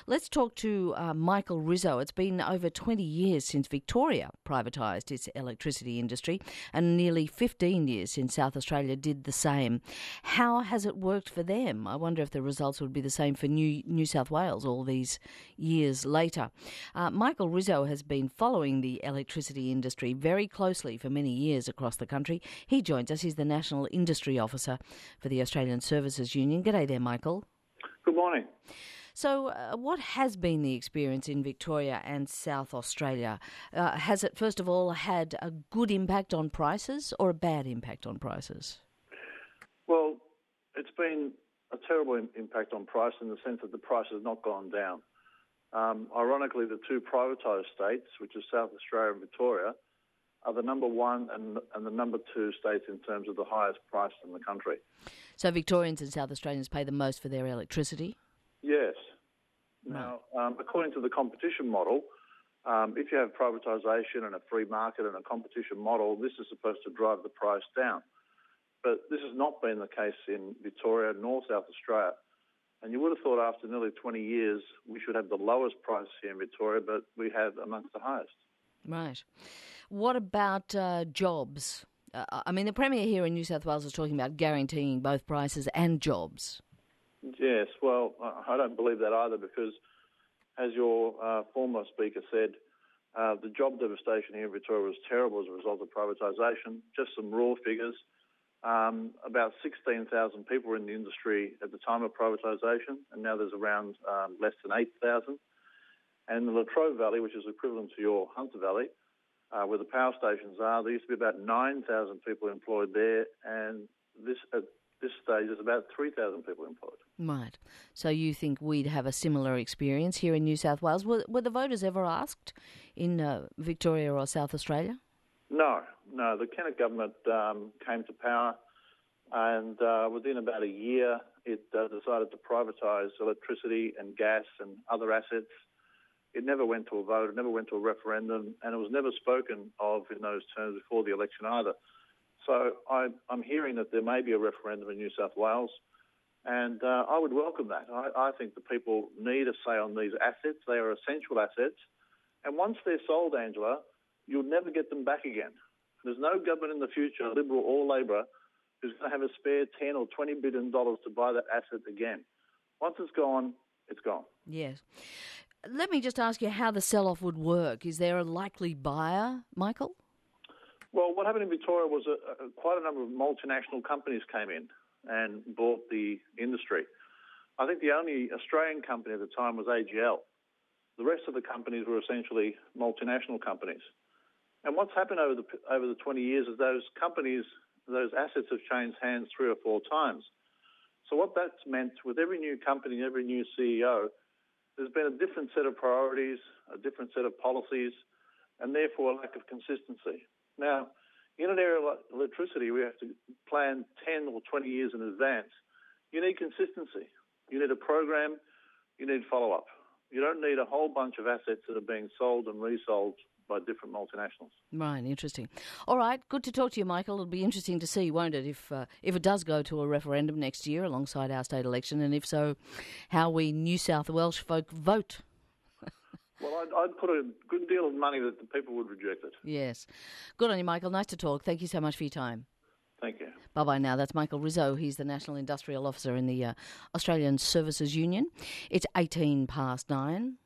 Let's talk to Michael Rizzo. It's been over 20 years since Victoria privatised its electricity industry and nearly 15 years since South Australia did the same. How has it worked for them? I wonder if the results would be the same for New South Wales all these years later. Michael Rizzo has been following the electricity industry very closely for many years across the country. He joins us. He's the National Industry Officer for the Australian Services Union. G'day there, Michael. Good morning. So what has been the experience in Victoria and South Australia? Has it, first of all, had a good impact on prices or a bad impact on prices? Well, it's been a terrible impact on price in the sense that the price has not gone down. Ironically, the two privatised states, which is South Australia and Victoria, are the number one and the number two states in terms of the highest price in the country. So Victorians and South Australians pay the most for their electricity? Yes. Now, according to the competition model, if you have privatisation and a free market and a competition model, this is supposed to drive the price down. But this has not been the case in Victoria nor South Australia. And you would have thought after nearly 20 years we should have the lowest price here in Victoria, but we have amongst the highest. Right. What about jobs? The Premier here in New South Wales is talking about guaranteeing both prices and jobs. Yes, well, I don't believe that either because, as your former speaker said, the job devastation here in Victoria was terrible as a result of privatisation. Just some raw figures. About 16,000 people were in the industry at the time of privatisation, and now there's around less than 8,000. And in the Latrobe Valley, which is equivalent to your Hunter Valley, where the power stations are, there used to be about 9,000 people employed there, and at this stage there's about 3,000 people employed. Right. So you think we'd have a similar experience here in New South Wales? Were the voters ever asked in Victoria or South Australia? No. The Kennett government came to power, and within about a year it decided to privatise electricity and gas and other assets. It never went to a vote, it never went to a referendum, and it was never spoken of in those terms before the election either. So I'm hearing that there may be a referendum in New South Wales, and I would welcome that. I think the people need a say on these assets. They are essential assets, and once they're sold, Angela, you'll never get them back again. There's no government in the future, Liberal or Labor, who's going to have a spare $10 or $20 billion to buy that asset again. Once it's gone, it's gone. Yes. Let me just ask you how the sell-off would work. Is there a likely buyer, Michael? Well, what happened in Victoria was quite a number of multinational companies came in and bought the industry. I think the only Australian company at the time was AGL. The rest of the companies were essentially multinational companies. And what's happened over the 20 years is those companies, those assets have changed hands 3 or 4 times. So what that's meant with every new company, every new CEO, there's been a different set of priorities, a different set of policies, and therefore a lack of consistency. Now, in an area like electricity, we have to plan 10 or 20 years in advance. You need consistency. You need a program. You need follow-up. You don't need a whole bunch of assets that are being sold and resold by different multinationals. Right, interesting. All right, good to talk to you, Michael. It'll be interesting to see, won't it, if it does go to a referendum next year alongside our state election, and if so, how we New South Welsh folk vote. Well, I'd put a good deal of money that the people would reject it. Yes. Good on you, Michael. Nice to talk. Thank you so much for your time. Thank you. Bye-bye now. That's Michael Rizzo. He's the National Industrial Officer in the Australian Services Union. It's 9:18.